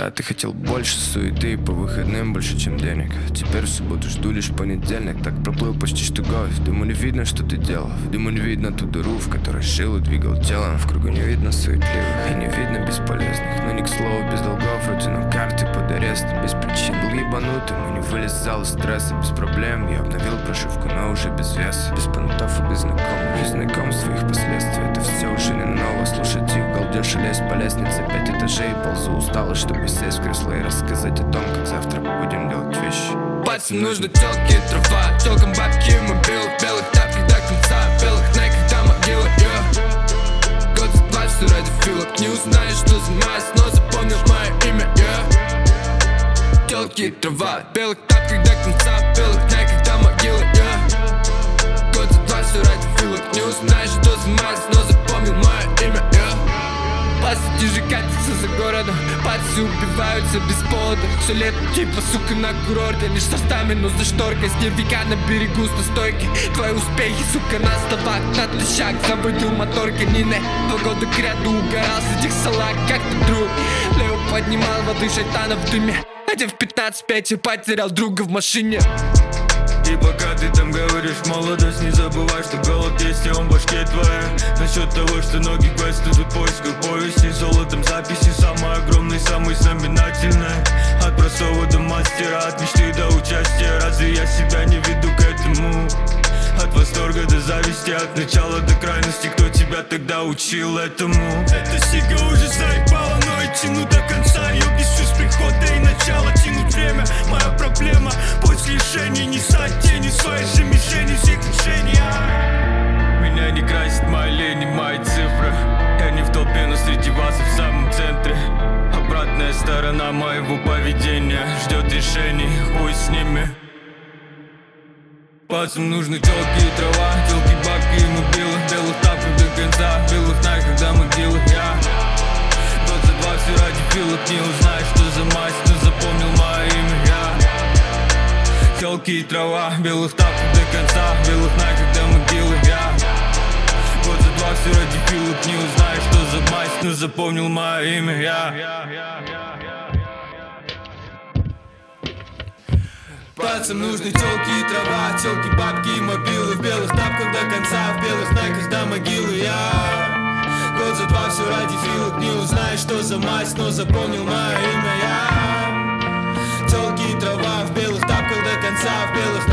А ты хотел больше суеты, по выходным больше, чем денег. Теперь в субботу жду лишь понедельник. Так проплыл почти что год. Дыму не видно, что ты делал. Дыму не видно ту дыру, в которой жил и двигал телом. В кругу не видно суетливых и не видно бесполезных. Но не к слову, без долгов, вроде карты под арестом. Без причин был ебанутым и не вылезал из стресса. Без проблем я обновил прошивку, но уже без веса. Без понтов и без знакомых, без знакомств своих последствий. Это все уже не ново. Слушать их галдеж и лезть по лестнице 5 этажей. Ползу устало, чтобы сесть в кресло и рассказать о том, как завтра будем делать вещи. Пальцем нужно телки, трава, телкам бабки, мобил. В белых тапках до конца, в белых найках до могилы, yeah. Год за два, все ради филок. Не узнаешь, что занимаюсь, но запомнил мое имя, yeah. Телки, трава, в белых тапках до конца, в белых найках до могилы, yeah. Год за два, все ради филок. Не узнаешь, что занимаюсь, но запомнил мое имя, yeah. Пластики же катятся за городом, пальцы убиваются без повода. Все лето типа, сука, на курорте. Лишь со стамину за шторкой, с века на берегу с настойкой. Твои успехи, сука, на словах, натощак. Заводил мотор канины, 2 года кряду угорал с этих салак, как ты друг. Лево поднимал воды шайтана в дыме. Хотя в 15-5 я потерял друга в машине. И пока ты там говоришь молодость, не забывай, что голод есть, и он в башке твоей. Насчет того, что ноги квест идут в поисках повести. Золотом записи самые огромные, самые знаменательные. От простого до мастера, от мечты до участия. Разве я себя не веду к этому? От восторга до зависти, от начала до крайности. Кто тебя тогда учил этому? Эта сига уже заебала, но я тяну до конца. Ее бесю с прихода и начала, тянуть время. Моя проблема после лишения не стать тенью своей же мишени всех решений. Меня не красит мои лени, мои цифры. Я не в толпе, но среди вас и в самом центре. Обратная сторона моего поведения ждет решений, хуй с ними. Пальцем нужны телки и трава, телки, бабки и мобилы. В белых тапках до конца, в белых найках до могилы, я. Год за два, все ради филок. Не узнаешь, что за мазь, но запомнил мое имя, я. Телки и трава, в белых тапках до конца, в белых найках до могилы, я. Год за два, все ради филок. Не узнаешь, что за мазь, но запомнил мое имя, я. Пальцем нужны телки и трава, телки, бабки и мобилы. В белых тапках до конца, в белых найках до могилы, я. Год за два, все ради филок. Не узнаешь, что за мазь, но запомнил мое имя, я. Телки и трава, в белых тапках до конца, в белых